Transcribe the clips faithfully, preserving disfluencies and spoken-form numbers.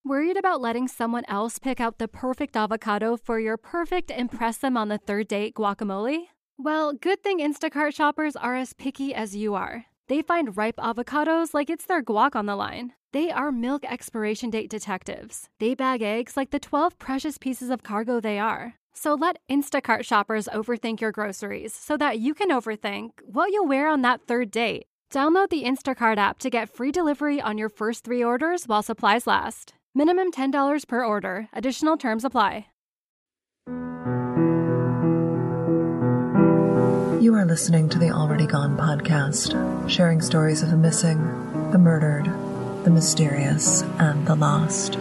Worried about letting someone else pick out the perfect avocado for your perfect impress them on the third date guacamole? Well, good thing Instacart shoppers are as picky as you are. They find ripe avocados like it's their guac on the line. They are milk expiration date detectives. They bag eggs like the twelve precious pieces of cargo they are. So let Instacart shoppers overthink your groceries so that you can overthink what you'll wear on that third date. Download the Instacart app to get free delivery on your first three orders while supplies last. Minimum ten dollars per order. Additional terms apply. You are listening to the Already Gone podcast, sharing stories of the missing, the murdered, the mysterious, and the lost.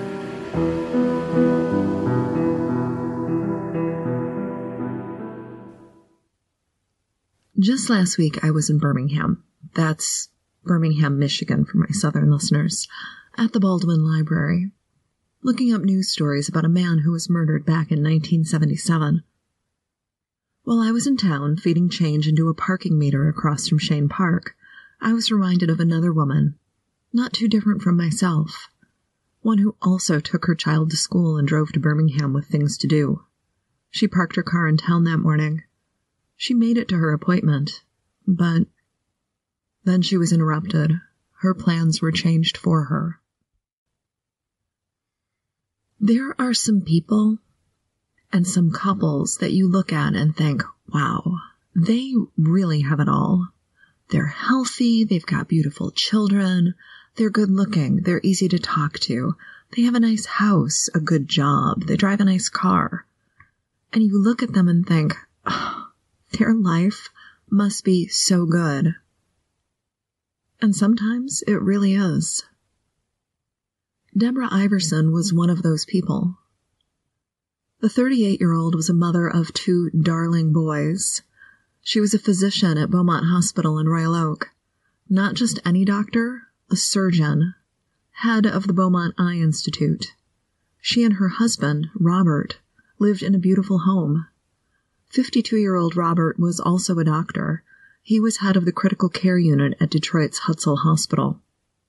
Just last week, I was in Birmingham. That's Birmingham, Michigan for my southern listeners, at the Baldwin Library, looking up news stories about a man who was murdered back in nineteen seventy-seven. While I was in town feeding change into a parking meter across from Cheyne Park, I was reminded of another woman, not too different from myself, one who also took her child to school and drove to Birmingham with things to do. She parked her car in town that morning. She made it to her appointment, but then she was interrupted. Her plans were changed for her. There are some people and some couples that you look at and think, wow, they really have it all. They're healthy, they've got beautiful children, they're good looking, they're easy to talk to, they have a nice house, a good job, they drive a nice car. And you look at them and think, oh, their life must be so good. And sometimes it really is. Deborah Iverson was one of those people. The thirty-eight-year-old was a mother of two darling boys. She was a physician at Beaumont Hospital in Royal Oak. Not just any doctor, a surgeon, head of the Beaumont Eye Institute. She and her husband, Robert, lived in a beautiful home. fifty-two-year-old Robert was also a doctor. He was head of the critical care unit at Detroit's Hutzel Hospital.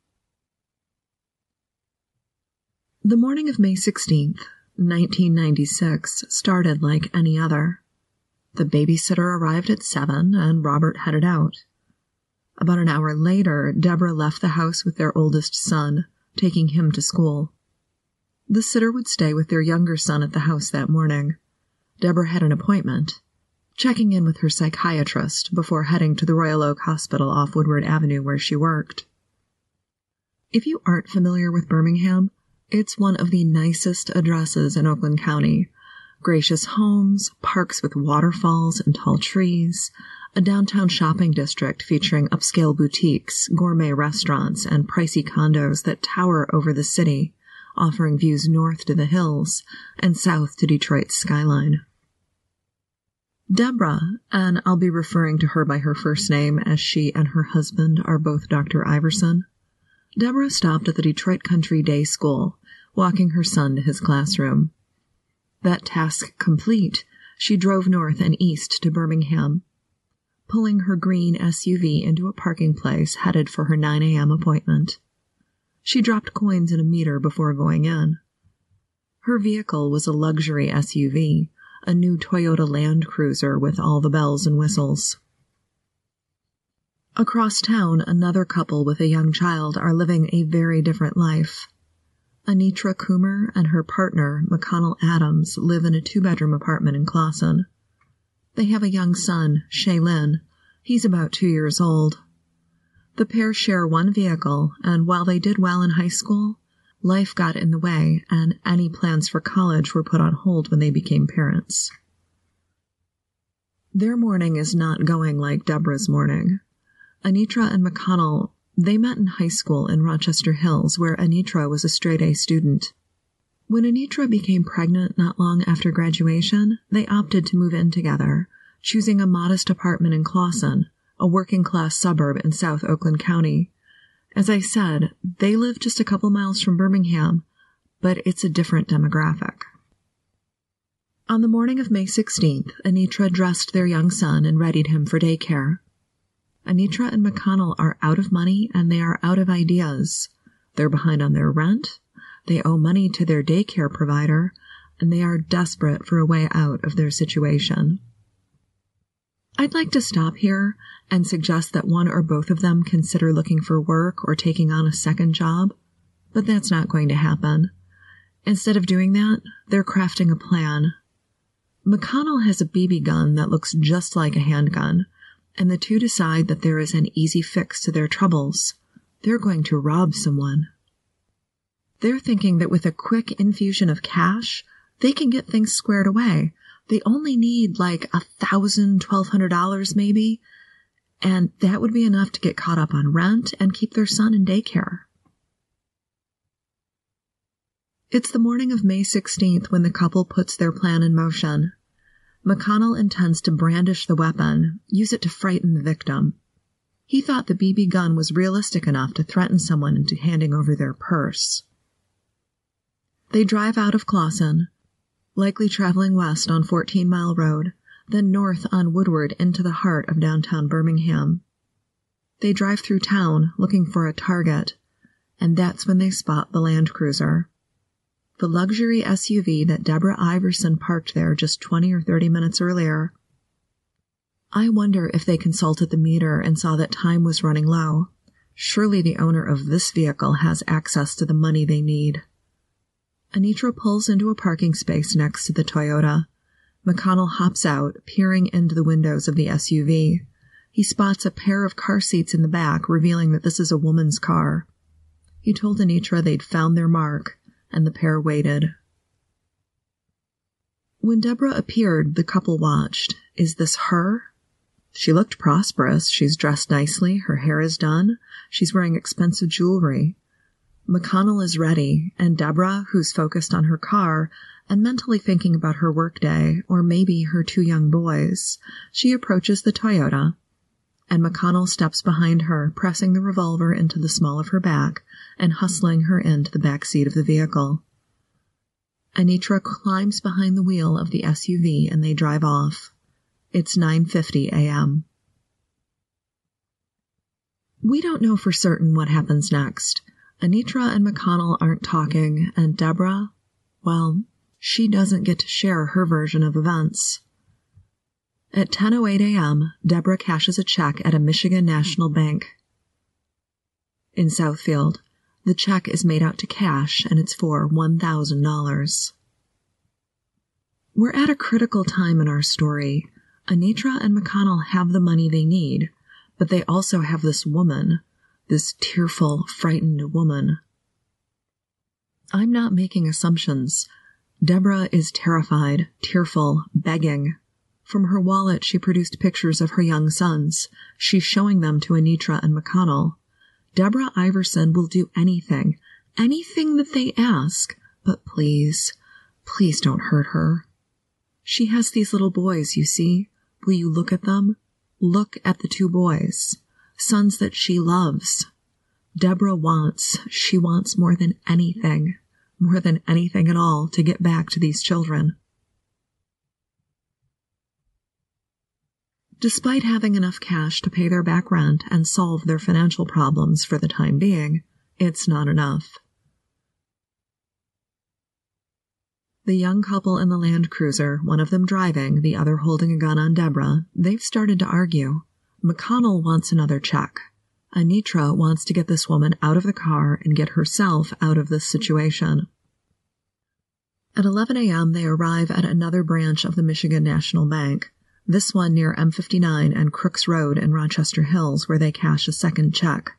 The morning of May sixteenth, nineteen ninety-six, started like any other. The babysitter arrived at seven, and Robert headed out. About an hour later, Deborah left the house with their oldest son, taking him to school. The sitter would stay with their younger son at the house that morning. Deborah had an appointment, checking in with her psychiatrist before heading to the Royal Oak Hospital off Woodward Avenue where she worked. If you aren't familiar with Birmingham, it's one of the nicest addresses in Oakland County. Gracious homes, parks with waterfalls and tall trees, a downtown shopping district featuring upscale boutiques, gourmet restaurants, and pricey condos that tower over the city, offering views north to the hills and south to Detroit's skyline. Deborah, and I'll be referring to her by her first name as she and her husband are both Doctor Iverson, Deborah stopped at the Detroit Country Day School, walking her son to his classroom. That task complete, she drove north and east to Birmingham, pulling her green S U V into a parking place headed for her nine a.m. appointment. She dropped coins in a meter before going in. Her vehicle was a luxury S U V, a new Toyota Land Cruiser with all the bells and whistles. Across town, another couple with a young child are living a very different life. Anitra Coomer and her partner, McConnell Adams, live in a two-bedroom apartment in Clawson. They have a young son, Shaylin. He's about two years old. The pair share one vehicle, and while they did well in high school, life got in the way, and any plans for college were put on hold when they became parents. Their morning is not going like Deborah's morning. Anitra and McConnell, they met in high school in Rochester Hills, where Anitra was a straight-A student. When Anitra became pregnant not long after graduation, they opted to move in together, choosing a modest apartment in Clawson, a working-class suburb in South Oakland County. As I said, they live just a couple miles from Birmingham, but it's a different demographic. On the morning of May sixteenth, Anitra dressed their young son and readied him for daycare. Anitra and McConnell are out of money and they are out of ideas. They're behind on their rent. They owe money to their daycare provider, and they are desperate for a way out of their situation. I'd like to stop here and suggest that one or both of them consider looking for work or taking on a second job, but that's not going to happen. Instead of doing that, they're crafting a plan. McConnell has a B B gun that looks just like a handgun, and the two decide that there is an easy fix to their troubles. They're going to rob someone. They're thinking that with a quick infusion of cash, they can get things squared away. They only need like a thousand, twelve hundred dollars maybe, and that would be enough to get caught up on rent and keep their son in daycare. It's the morning of May sixteenth when the couple puts their plan in motion. McConnell intends to brandish the weapon, use it to frighten the victim. He thought the B B gun was realistic enough to threaten someone into handing over their purse. They drive out of Clawson, likely traveling west on fourteen mile Road, then north on Woodward into the heart of downtown Birmingham. They drive through town looking for a target, and that's when they spot the Land Cruiser. The luxury S U V that Deborah Iverson parked there just twenty or thirty minutes earlier. I wonder if they consulted the meter and saw that time was running low. Surely the owner of this vehicle has access to the money they need. Anitra pulls into a parking space next to the Toyota. McConnell hops out, peering into the windows of the S U V. He spots a pair of car seats in the back, revealing that this is a woman's car. He told Anitra they'd found their mark, and the pair waited. When Deborah appeared, the couple watched. Is this her? She looked prosperous. She's dressed nicely. Her hair is done. She's wearing expensive jewelry. McConnell is ready, and Deborah, who's focused on her car and mentally thinking about her workday, or maybe her two young boys, she approaches the Toyota, and McConnell steps behind her, pressing the revolver into the small of her back and hustling her into the back seat of the vehicle. Anitra climbs behind the wheel of the S U V and they drive off. It's nine fifty a.m. We don't know for certain what happens next. Anitra and McConnell aren't talking, and Deborah, well, she doesn't get to share her version of events. At ten oh eight a.m., Deborah cashes a check at a Michigan National Bank in Southfield. The check is made out to cash, and it's for one thousand dollars. We're at a critical time in our story. Anitra and McConnell have the money they need, but they also have this woman, this tearful, frightened woman. I'm not making assumptions. Deborah is terrified, tearful, begging. From her wallet, she produced pictures of her young sons. She's showing them to Anitra and McConnell. Deborah Iverson will do anything, anything that they ask, but please, please don't hurt her. She has these little boys, you see. Will you look at them? Look at the two boys, sons that she loves. Deborah wants, she wants more than anything, more than anything at all, to get back to these children. Despite having enough cash to pay their back rent and solve their financial problems for the time being, it's not enough. The young couple in the Land Cruiser, one of them driving, the other holding a gun on Deborah, they've started to argue. McConnell wants another check. Anitra wants to get this woman out of the car and get herself out of this situation. At eleven a.m., they arrive at another branch of the Michigan National Bank, this one near M fifty-nine and Crooks Road in Rochester Hills, where they cash a second check.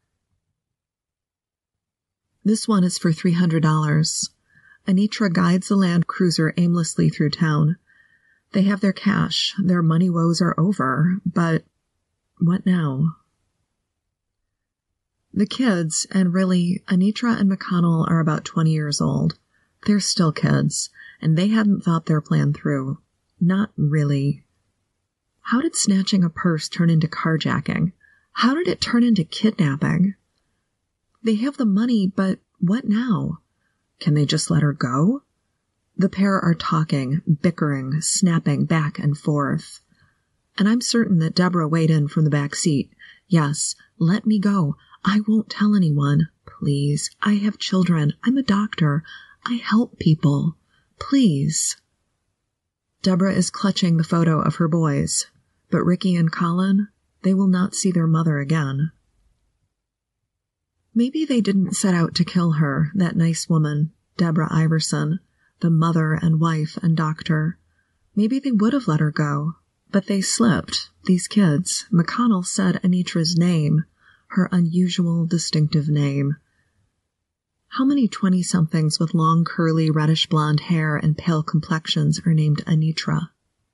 This one is for three hundred dollars. Anitra guides the Land Cruiser aimlessly through town. They have their cash, their money woes are over, but what now? The kids, and really, Anitra and McConnell are about twenty years old. They're still kids, and they hadn't thought their plan through. Not really. How did snatching a purse turn into carjacking? How did it turn into kidnapping? They have the money, but what now? Can they just let her go? The pair are talking, bickering, snapping back and forth. And I'm certain that Deborah weighed in from the back seat. Yes, let me go. I won't tell anyone. please. I have children. I'm a doctor. I help people. Please. Deborah is clutching the photo of her boys, but Ricky and Colin, they will not see their mother again. Maybe they didn't set out to kill her, that nice woman, Deborah Iverson, the mother and wife and doctor. Maybe they would have let her go, but they slipped, these kids. McConnell said Anitra's name, her unusual, distinctive name. How many twenty-somethings with long, curly, reddish-blonde hair and pale complexions are named Anitra?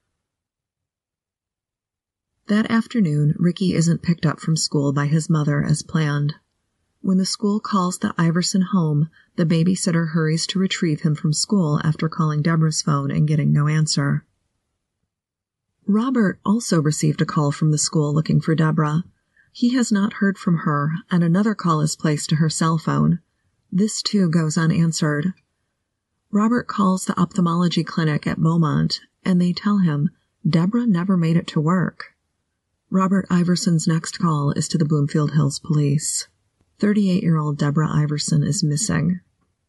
That afternoon, Ricky isn't picked up from school by his mother as planned. When the school calls the Iverson home, the babysitter hurries to retrieve him from school after calling Deborah's phone and getting no answer. Robert also received a call from the school looking for Deborah. He has not heard from her, and another call is placed to her cell phone. This, too, goes unanswered. Robert calls the ophthalmology clinic at Beaumont, and they tell him Deborah never made it to work. Robert Iverson's next call is to the Bloomfield Hills Police. thirty-eight-year-old Deborah Iverson is missing.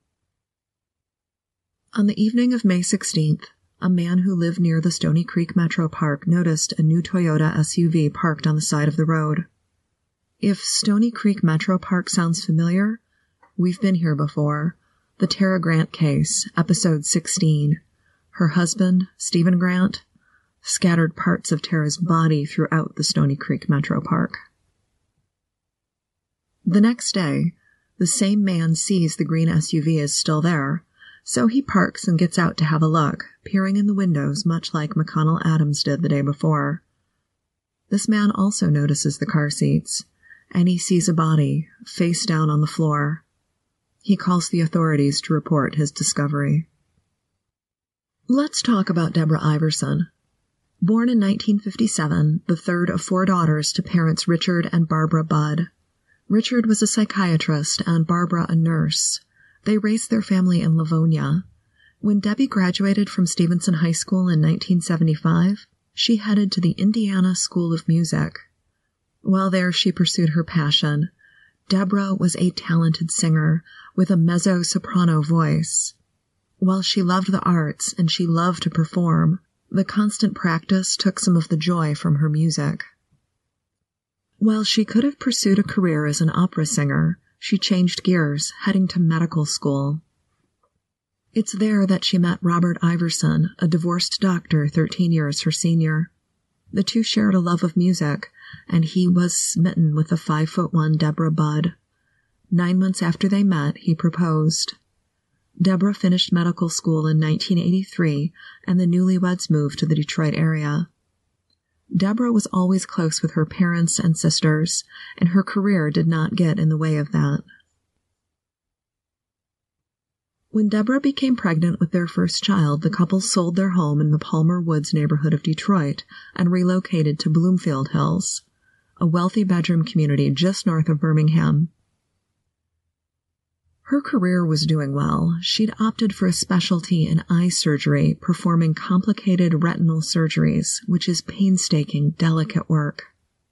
On the evening of May sixteenth, a man who lived near the Stony Creek Metro Park noticed a new Toyota S U V parked on the side of the road. If Stony Creek Metro Park sounds familiar, we've been here before. The Tara Grant case, episode sixteen. Her husband, Stephen Grant, scattered parts of Tara's body throughout the Stony Creek Metro Park. The next day, the same man sees the green S U V is still there, so he parks and gets out to have a look, peering in the windows much like McConnell Adams did the day before. This man also notices the car seats, and he sees a body, face down on the floor. He calls the authorities to report his discovery. Let's talk about Deborah Iverson. Born in nineteen fifty-seven, the third of four daughters to parents Richard and Barbara Budd. Richard was a psychiatrist and Barbara a nurse. They raised their family in Livonia. When Debbie graduated from Stevenson High School in nineteen seventy-five, she headed to the Indiana School of Music. While there, she pursued her passion. Deborah was a talented singer with a mezzo-soprano voice. While she loved the arts and she loved to perform, the constant practice took some of the joy from her music. While she could have pursued a career as an opera singer, she changed gears, heading to medical school. It's there that she met Robert Iverson, a divorced doctor thirteen years her senior. The two shared a love of music, and he was smitten with the five-foot-one Deborah Budd. Nine months after they met, he proposed. Deborah finished medical school in nineteen eighty-three, and the newlyweds moved to the Detroit area. Deborah was always close with her parents and sisters, and her career did not get in the way of that. When Deborah became pregnant with their first child, the couple sold their home in the Palmer Woods neighborhood of Detroit and relocated to Bloomfield Hills, a wealthy bedroom community just north of Birmingham. Her career was doing well. She'd opted for a specialty in eye surgery, performing complicated retinal surgeries, which is painstaking, delicate work.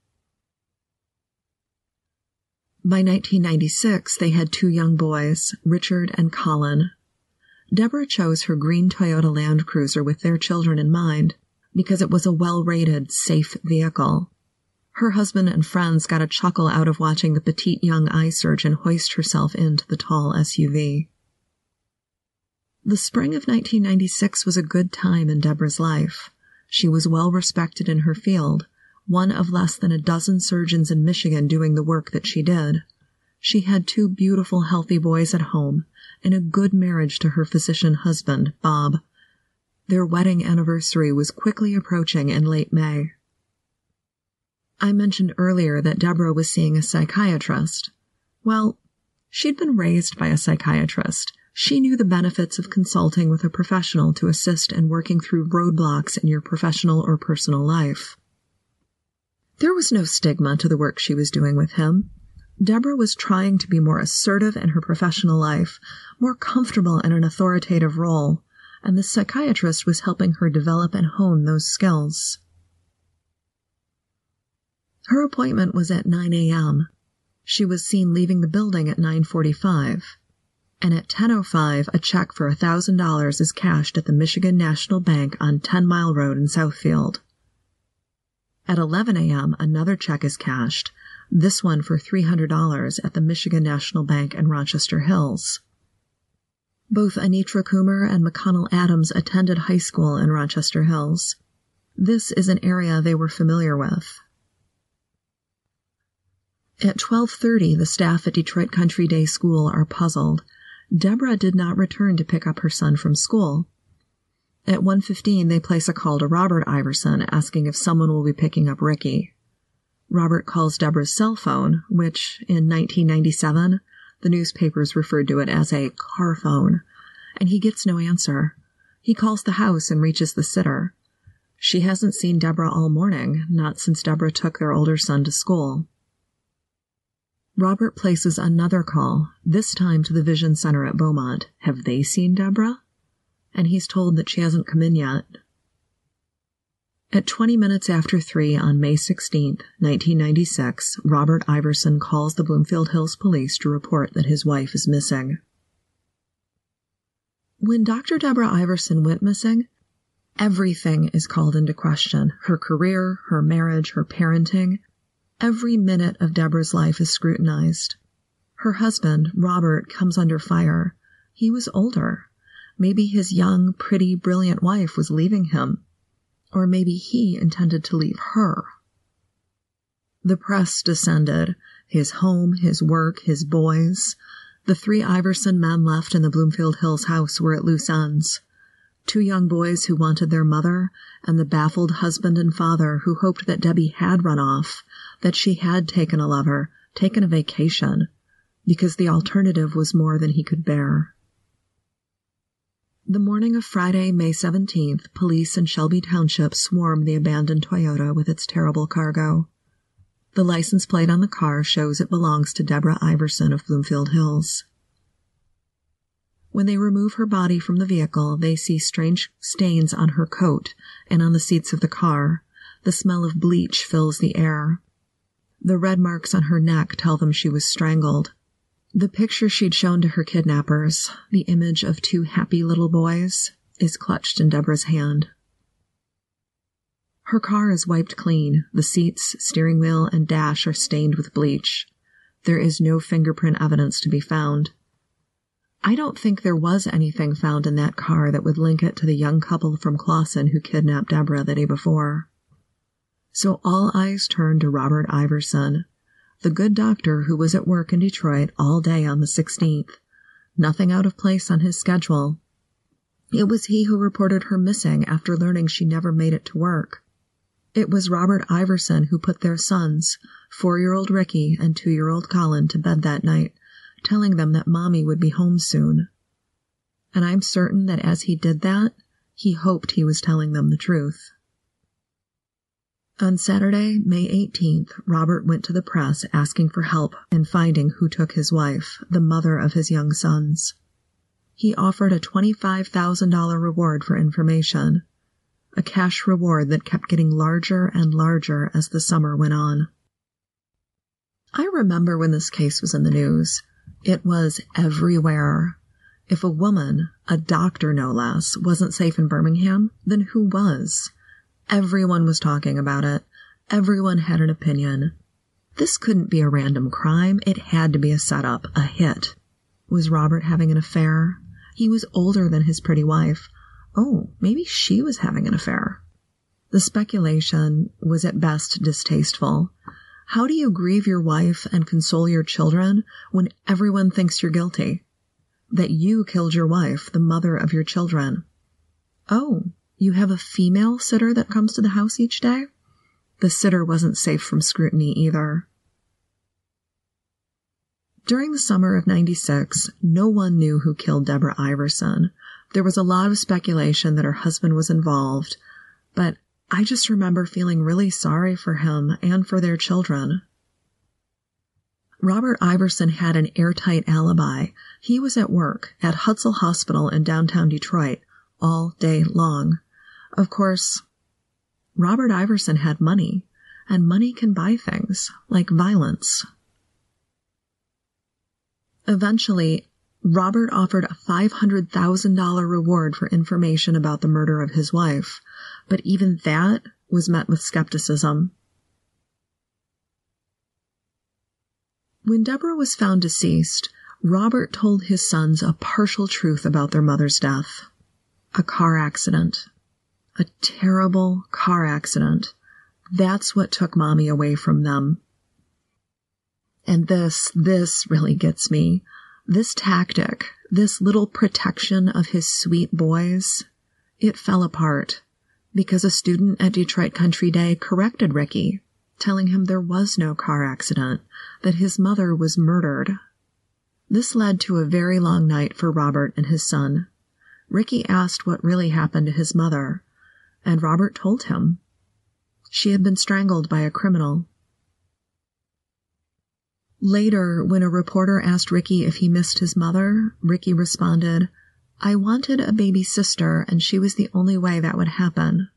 By nineteen ninety-six, they had two young boys, Richard and Colin. Deborah chose her green Toyota Land Cruiser with their children in mind because it was a well-rated, safe vehicle. Her husband and friends got a chuckle out of watching the petite young eye surgeon hoist herself into the tall S U V. The spring of nineteen ninety-six was a good time in Deborah's life. She was well respected in her field, one of less than a dozen surgeons in Michigan doing the work that she did. She had two beautiful, healthy boys at home, and a good marriage to her physician husband, Bob. Their wedding anniversary was quickly approaching in late May. I mentioned earlier that Deborah was seeing a psychiatrist. Well, she'd been raised by a psychiatrist. She knew the benefits of consulting with a professional to assist in working through roadblocks in your professional or personal life. There was no stigma to the work she was doing with him. Deborah was trying to be more assertive in her professional life, more comfortable in an authoritative role, and the psychiatrist was helping her develop and hone those skills. Her appointment was at nine a.m. She was seen leaving the building at nine forty-five, and at ten oh five, a check for one thousand dollars is cashed at the Michigan National Bank on Ten Mile Road in Southfield. At eleven a.m., another check is cashed, this one for three hundred dollars at the Michigan National Bank in Rochester Hills. Both Anitra Coomer and McConnell Adams attended high school in Rochester Hills. This is an area they were familiar with. At twelve thirty, the staff at Detroit Country Day School are puzzled. Deborah did not return to pick up her son from school. At one fifteen, they place a call to Robert Iverson, asking if someone will be picking up Ricky. Robert calls Deborah's cell phone, which, in nineteen ninety-seven, the newspapers referred to it as a car phone, and he gets no answer. He calls the house and reaches the sitter. She hasn't seen Deborah all morning, not since Deborah took their older son to school. Robert places another call, this time to the Vision Center at Beaumont. Have they seen Deborah? And he's told that she hasn't come in yet. At twenty minutes after three on May sixteenth, nineteen ninety-six, Robert Iverson calls the Bloomfield Hills Police to report that his wife is missing. When Doctor Deborah Iverson went missing, everything is called into question. Her career, her marriage, her parenting. Every minute of Deborah's life is scrutinized. Her husband, Robert, comes under fire. He was older. Maybe his young, pretty, brilliant wife was leaving him. Or maybe he intended to leave her. The press descended. His home, his work, his boys. The three Iverson men left in the Bloomfield Hills house were at loose ends. Two young boys who wanted their mother, and the baffled husband and father who hoped that Debbie had run off, that she had taken a lover, taken a vacation, because the alternative was more than he could bear. The morning of Friday, May seventeenth, police in Shelby Township swarm the abandoned Toyota with its terrible cargo. The license plate on the car shows it belongs to Deborah Iverson of Bloomfield Hills. When they remove her body from the vehicle, they see strange stains on her coat and on the seats of the car. The smell of bleach fills the air. The red marks on her neck tell them she was strangled. The picture she'd shown to her kidnappers, the image of two happy little boys, is clutched in Deborah's hand. Her car is wiped clean. The seats, steering wheel, and dash are stained with bleach. There is no fingerprint evidence to be found. I don't think there was anything found in that car that would link it to the young couple from Clawson who kidnapped Deborah the day before. So all eyes turned to Robert Iverson, the good doctor who was at work in Detroit all day on the sixteenth. Nothing out of place on his schedule. It was he who reported her missing after learning she never made it to work. It was Robert Iverson who put their sons, four-year-old Ricky and two-year-old Colin, to bed that night, telling them that Mommy would be home soon. And I'm certain that as he did that, he hoped he was telling them the truth. On Saturday, May eighteenth, Robert went to the press asking for help in finding who took his wife, the mother of his young sons. He offered a twenty-five thousand dollars reward for information, a cash reward that kept getting larger and larger as the summer went on. I remember when this case was in the news. It was everywhere. If a woman, a doctor no less, wasn't safe in Birmingham, then who was? Everyone was talking about it. Everyone had an opinion. This couldn't be a random crime. It had to be a setup, a hit. Was Robert having an affair? He was older than his pretty wife. Oh, maybe she was having an affair. The speculation was at best distasteful. How do you grieve your wife and console your children when everyone thinks you're guilty? That you killed your wife, the mother of your children. Oh, you have a female sitter that comes to the house each day? The sitter wasn't safe from scrutiny either. During the summer of ninety-six, no one knew who killed Deborah Iverson. There was a lot of speculation that her husband was involved, but I just remember feeling really sorry for him and for their children. Robert Iverson had an airtight alibi. He was at work at Hutzel Hospital in downtown Detroit all day long. Of course, Robert Iverson had money, and money can buy things like violence. Eventually, Robert offered a five hundred thousand dollars reward for information about the murder of his wife, but even that was met with skepticism. When Deborah was found deceased, Robert told his sons a partial truth about their mother's death. A car accident. A terrible car accident. That's what took Mommy away from them. And this, this really gets me. This tactic, this little protection of his sweet boys, it fell apart because a student at Detroit Country Day corrected Ricky, telling him there was no car accident, that his mother was murdered. This led to a very long night for Robert and his son. Ricky asked what really happened to his mother, and Robert told him. She had been strangled by a criminal. Later, when a reporter asked Ricky if he missed his mother, Ricky responded, "I wanted a baby sister, and she was the only way that would happen."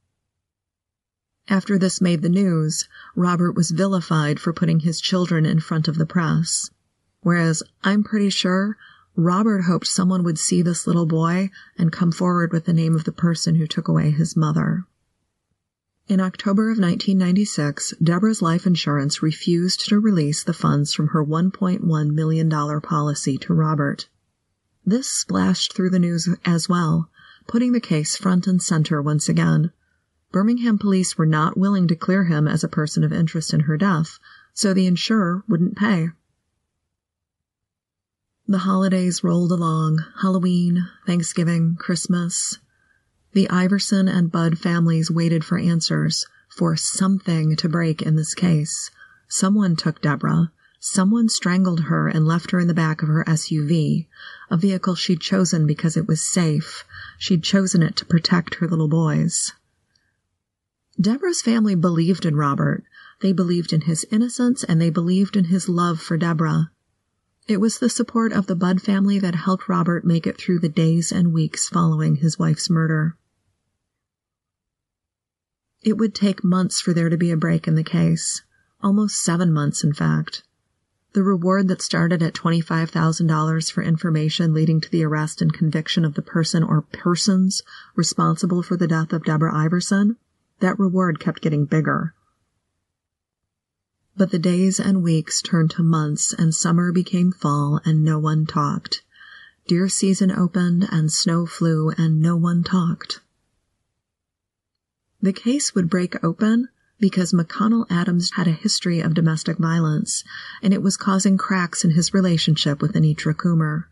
After this made the news, Robert was vilified for putting his children in front of the press, whereas I'm pretty sure Robert hoped someone would see this little boy and come forward with the name of the person who took away his mother. In October of nineteen ninety-six, Deborah's life insurance refused to release the funds from her one point one million dollars policy to Robert. This splashed through the news as well, putting the case front and center once again. Birmingham police were not willing to clear him as a person of interest in her death, so the insurer wouldn't pay. The holidays rolled along, Halloween, Thanksgiving, Christmas. The Iverson and Budd families waited for answers, for something to break in this case. Someone took Deborah. Someone strangled her and left her in the back of her S U V, a vehicle she'd chosen because it was safe. She'd chosen it to protect her little boys. Deborah's family believed in Robert. They believed in his innocence, and they believed in his love for Deborah. It was the support of the Budd family that helped Robert make it through the days and weeks following his wife's murder. It would take months for there to be a break in the case, almost seven months in fact. The reward that started at twenty-five thousand dollars for information leading to the arrest and conviction of the person or persons responsible for the death of Deborah Iverson, that reward kept getting bigger. But the days and weeks turned to months, and summer became fall, and no one talked. Deer season opened, and snow flew, and no one talked. The case would break open because McConnell Adams had a history of domestic violence, and it was causing cracks in his relationship with Anitra Coomer.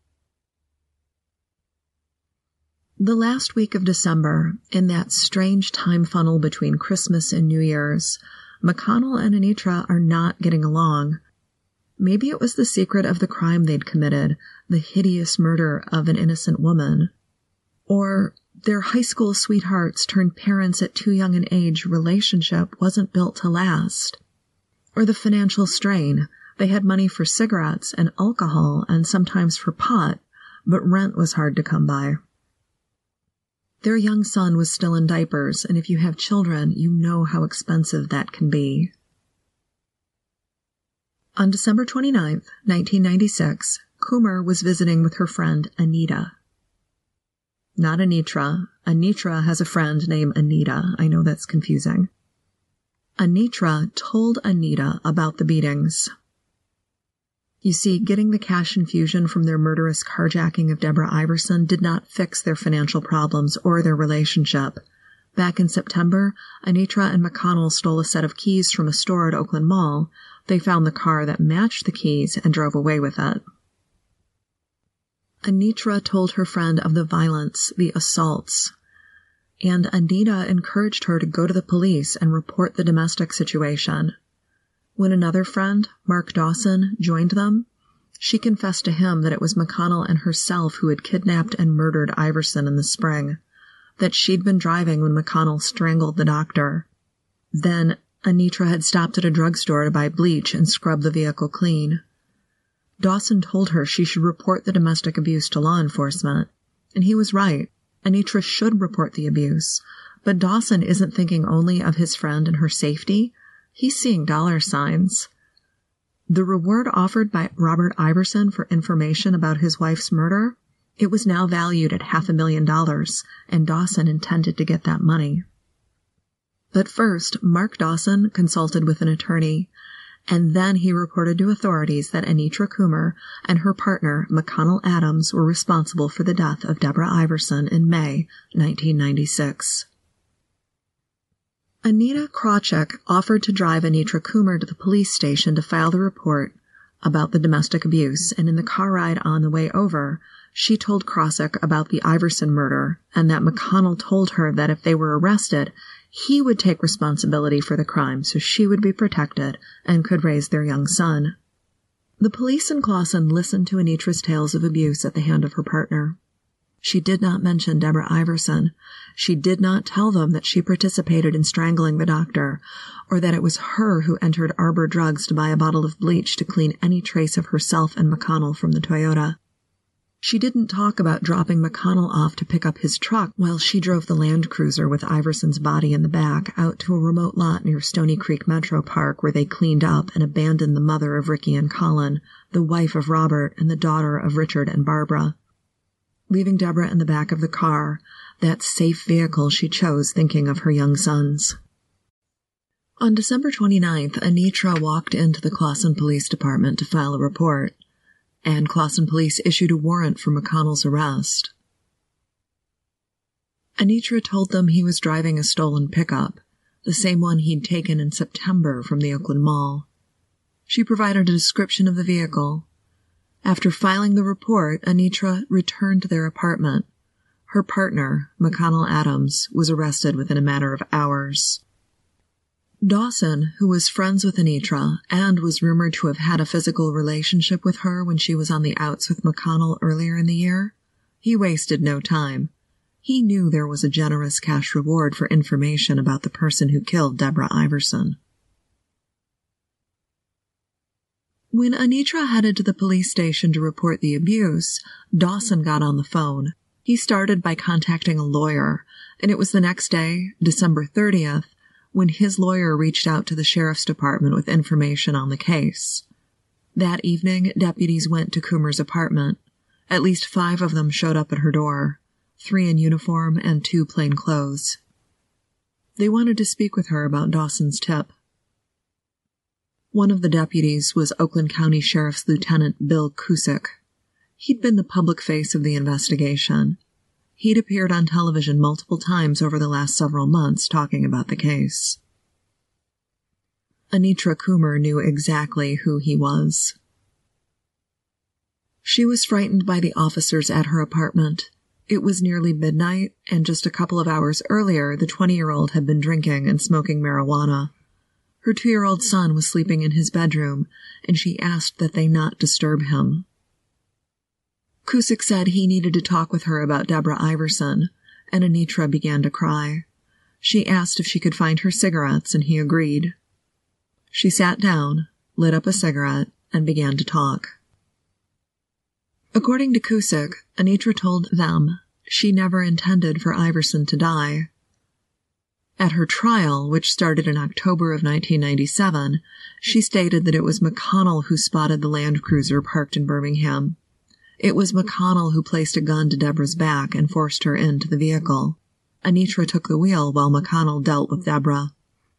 The last week of December, in that strange time funnel between Christmas and New Year's, McConnell and Anitra are not getting along. Maybe it was the secret of the crime they'd committed, the hideous murder of an innocent woman. Or their high school sweethearts turned parents at too young an age relationship wasn't built to last. Or the financial strain. They had money for cigarettes and alcohol and sometimes for pot, but rent was hard to come by. Their young son was still in diapers, and if you have children, you know how expensive that can be. On December twenty-ninth, nineteen ninety-six, Coomer was visiting with her friend Anita. Not Anitra. Anitra has a friend named Anita. I know that's confusing. Anitra told Anita about the beatings. You see, getting the cash infusion from their murderous carjacking of Deborah Iverson did not fix their financial problems or their relationship. Back in September, Anitra and McConnell stole a set of keys from a store at Oakland Mall. They found the car that matched the keys and drove away with it. Anitra told her friend of the violence, the assaults, and Anita encouraged her to go to the police and report the domestic situation. When another friend, Mark Dawson, joined them, she confessed to him that it was McConnell and herself who had kidnapped and murdered Iverson in the spring, that she'd been driving when McConnell strangled the doctor. Then Anitra had stopped at a drugstore to buy bleach and scrub the vehicle clean. Dawson told her she should report the domestic abuse to law enforcement, and he was right. Anitra should report the abuse, but Dawson isn't thinking only of his friend and her safety. He's seeing dollar signs. The reward offered by Robert Iverson for information about his wife's murder, it was now valued at half a million dollars, and Dawson intended to get that money. But first, Mark Dawson consulted with an attorney, and then he reported to authorities that Anitra Coomer and her partner, McConnell Adams, were responsible for the death of Deborah Iverson in May nineteen ninety-six. Anita Krawczyk offered to drive Anitra Coomer to the police station to file the report about the domestic abuse, and in the car ride on the way over, she told Krawczyk about the Iverson murder and that McConnell told her that if they were arrested, he would take responsibility for the crime so she would be protected and could raise their young son. The police in Clawson listened to Anitra's tales of abuse at the hand of her partner. She did not mention Deborah Iverson. She did not tell them that she participated in strangling the doctor, or that it was her who entered Arbor Drugs to buy a bottle of bleach to clean any trace of herself and McConnell from the Toyota. She didn't talk about dropping McConnell off to pick up his truck while she drove the Land Cruiser with Iverson's body in the back out to a remote lot near Stony Creek Metro Park where they cleaned up and abandoned the mother of Ricky and Colin, the wife of Robert, and the daughter of Richard and Barbara. Leaving Deborah in the back of the car, that safe vehicle she chose thinking of her young sons. On December twenty-ninth, Anitra walked into the Clawson Police Department to file a report, and Clawson Police issued a warrant for McConnell's arrest. Anitra told them he was driving a stolen pickup, the same one he'd taken in September from the Oakland Mall. She provided a description of the vehicle. After filing the report, Anitra returned to their apartment. Her partner, McConnell Adams, was arrested within a matter of hours. Dawson, who was friends with Anitra and was rumored to have had a physical relationship with her when she was on the outs with McConnell earlier in the year, he wasted no time. He knew there was a generous cash reward for information about the person who killed Deborah Iverson. When Anitra headed to the police station to report the abuse, Dawson got on the phone. He started by contacting a lawyer, and it was the next day, December thirtieth, when his lawyer reached out to the sheriff's department with information on the case. That evening, deputies went to Coomer's apartment. At least five of them showed up at her door, three in uniform and two plain clothes. They wanted to speak with her about Dawson's tip. One of the deputies was Oakland County Sheriff's Lieutenant Bill Cusick. He'd been the public face of the investigation. He'd appeared on television multiple times over the last several months talking about the case. Anitra Coomer knew exactly who he was. She was frightened by the officers at her apartment. It was nearly midnight, and just a couple of hours earlier, the twenty-year-old had been drinking and smoking marijuana. Her two-year-old son was sleeping in his bedroom, and she asked that they not disturb him. Cusick said he needed to talk with her about Deborah Iverson, and Anitra began to cry. She asked if she could find her cigarettes, and he agreed. She sat down, lit up a cigarette, and began to talk. According to Cusick, Anitra told them she never intended for Iverson to die. At her trial, which started in October of nineteen ninety-seven, she stated that it was McConnell who spotted the Land Cruiser parked in Birmingham. It was McConnell who placed a gun to Deborah's back and forced her into the vehicle. Anitra took the wheel while McConnell dealt with Deborah.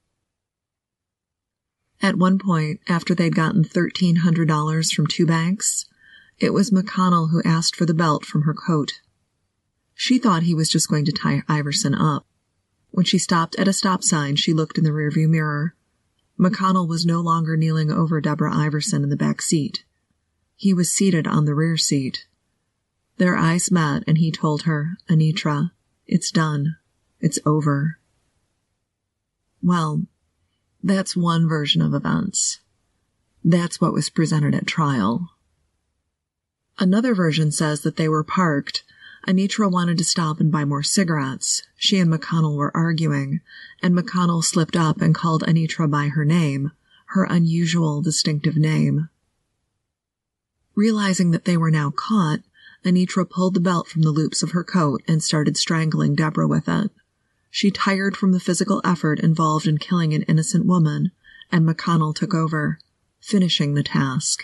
At one point, after they'd gotten thirteen hundred dollars from two banks, it was McConnell who asked for the belt from her coat. She thought he was just going to tie Iverson up. When she stopped at a stop sign, she looked in the rearview mirror. McConnell was no longer kneeling over Deborah Iverson in the back seat. He was seated on the rear seat. Their eyes met, and he told her, "Anitra, it's done. It's over." Well, that's one version of events. That's what was presented at trial. Another version says that they were parked. Anitra wanted to stop and buy more cigarettes. She and McConnell were arguing, and McConnell slipped up and called Anitra by her name, her unusual, distinctive name. Realizing that they were now caught, Anitra pulled the belt from the loops of her coat and started strangling Deborah with it. She tired from the physical effort involved in killing an innocent woman, and McConnell took over. finishing the task.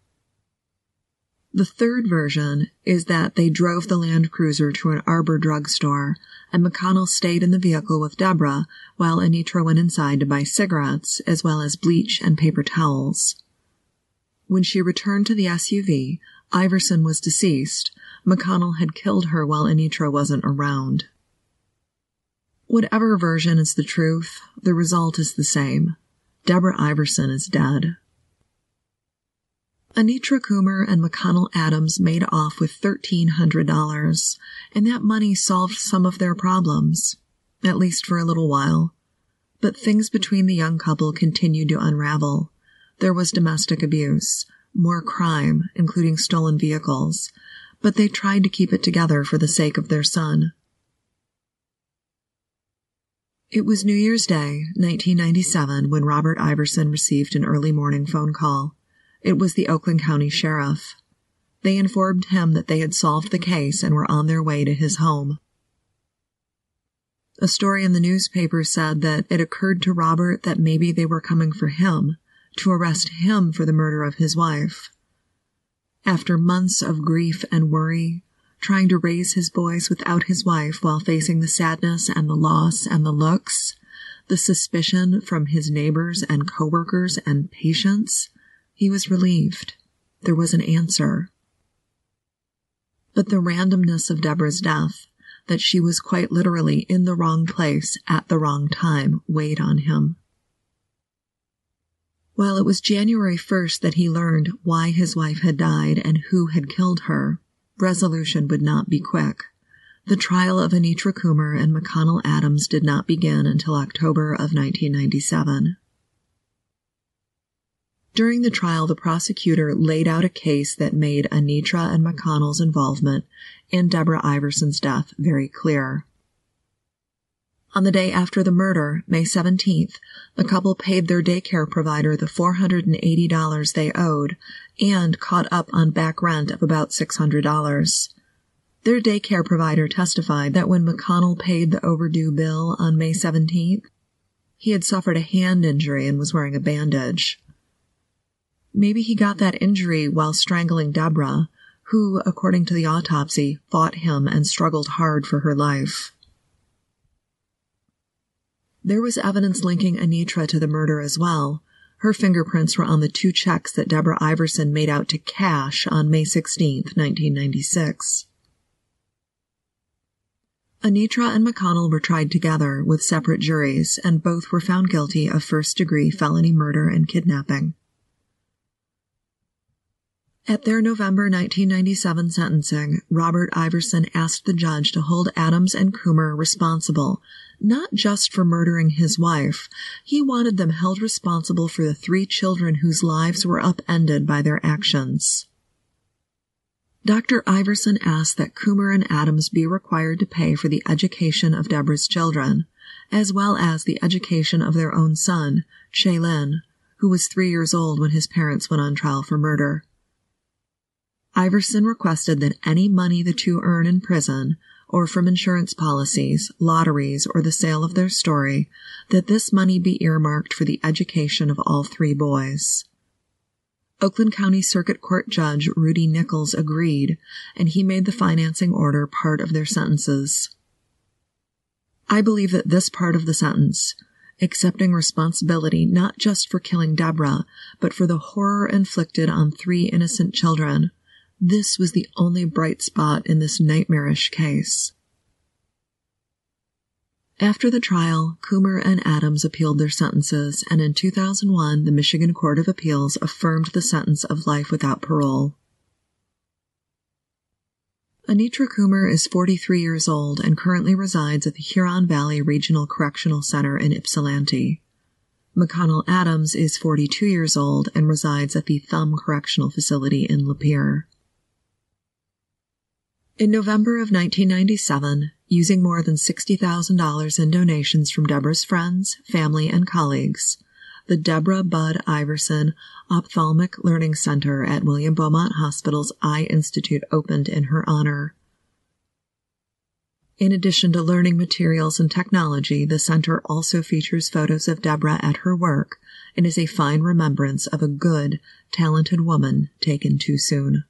The third version is that they drove the Land Cruiser to an Arbor drugstore, and McConnell stayed in the vehicle with Deborah while Anitra went inside to buy cigarettes, as well as bleach and paper towels. When she returned to the S U V, Iverson was deceased. McConnell had killed her while Anitra wasn't around. Whatever version is the truth, the result is the same. Deborah Iverson is dead. Anitra Coomer and McConnell Adams made off with thirteen hundred dollars, and that money solved some of their problems, at least for a little while. But things between the young couple continued to unravel. There was domestic abuse, more crime, including stolen vehicles, but they tried to keep it together for the sake of their son. It was New Year's Day, nineteen ninety-seven, when Robert Iverson received an early morning phone call. It was the Oakland County Sheriff. They informed him that they had solved the case and were on their way to his home. A story in the newspaper said that it occurred to Robert that maybe they were coming for him, to arrest him for the murder of his wife. After months of grief and worry, trying to raise his boys without his wife while facing the sadness and the loss and the looks, the suspicion from his neighbors and coworkers and patients, he was relieved. There was an answer. But the randomness of Deborah's death, that she was quite literally in the wrong place at the wrong time, weighed on him. While it was January first that he learned why his wife had died and who had killed her, resolution would not be quick. The trial of Anitra Coomer and McConnell Adams did not begin until October of nineteen ninety-seven. During the trial, the prosecutor laid out a case that made Anitra and McConnell's involvement in Deborah Iverson's death very clear. On the day after the murder, May seventeenth, the couple paid their daycare provider the four hundred eighty dollars they owed and caught up on back rent of about six hundred dollars. Their daycare provider testified that when McConnell paid the overdue bill on May seventeenth, he had suffered a hand injury and was wearing a bandage. Maybe he got that injury while strangling Deborah, who, according to the autopsy, fought him and struggled hard for her life. There was evidence linking Anitra to the murder as well. Her fingerprints were on the two checks that Deborah Iverson made out to cash on May sixteenth, nineteen ninety-six. Anitra and McConnell were tried together with separate juries, and both were found guilty of first-degree felony murder and kidnapping. At their November nineteen ninety-seven sentencing, Robert Iverson asked the judge to hold Adams and Coomer responsible, not just for murdering his wife. He wanted them held responsible for the three children whose lives were upended by their actions. Doctor Iverson asked that Coomer and Adams be required to pay for the education of Deborah's children, as well as the education of their own son, Shaylin, who was three years old when his parents went on trial for murder. Iverson requested that any money the two earn in prison, or from insurance policies, lotteries, or the sale of their story, that this money be earmarked for the education of all three boys. Oakland County Circuit Court Judge Rudy Nichols agreed, and he made the financing order part of their sentences. I believe that this part of the sentence, accepting responsibility not just for killing Deborah, but for the horror inflicted on three innocent children, this was the only bright spot in this nightmarish case. After the trial, Coomer and Adams appealed their sentences, and in two thousand one, the Michigan Court of Appeals affirmed the sentence of life without parole. Anitra Coomer is forty-three years old and currently resides at the Huron Valley Regional Correctional Center in Ypsilanti. McConnell Adams is forty-two years old and resides at the Thumb Correctional Facility in Lapeer. In November of nineteen ninety-seven, using more than sixty thousand dollars in donations from Deborah's friends, family, and colleagues, the Deborah Bud Iverson Ophthalmic Learning Center at William Beaumont Hospital's Eye Institute opened in her honor. In addition to learning materials and technology, the center also features photos of Deborah at her work and is a fine remembrance of a good, talented woman taken too soon.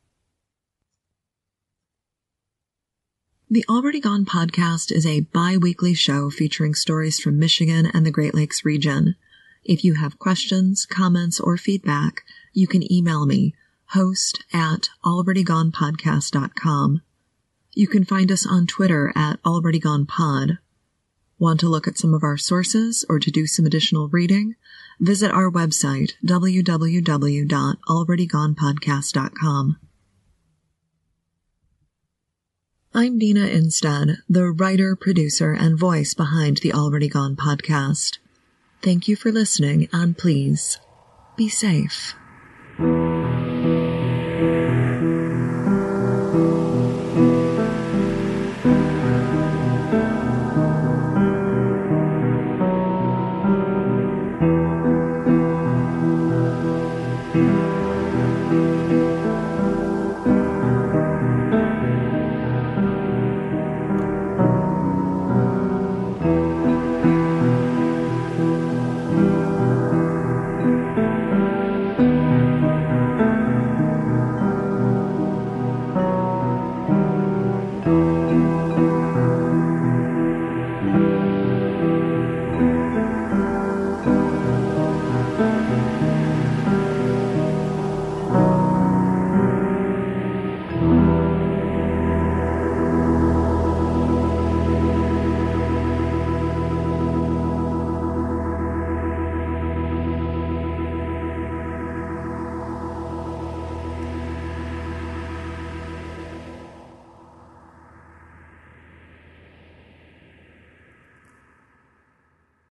The Already Gone podcast is a bi-weekly show featuring stories from Michigan and the Great Lakes region. If you have questions, comments, or feedback, you can email me, host at already gone podcast dot com. You can find us on Twitter at alreadygonepod. Want to look at some of our sources or to do some additional reading? Visit our website, w w w dot already gone podcast dot com. I'm Dina Instead, the writer, producer, and voice behind the Already Gone podcast. Thank you for listening, and please, be safe.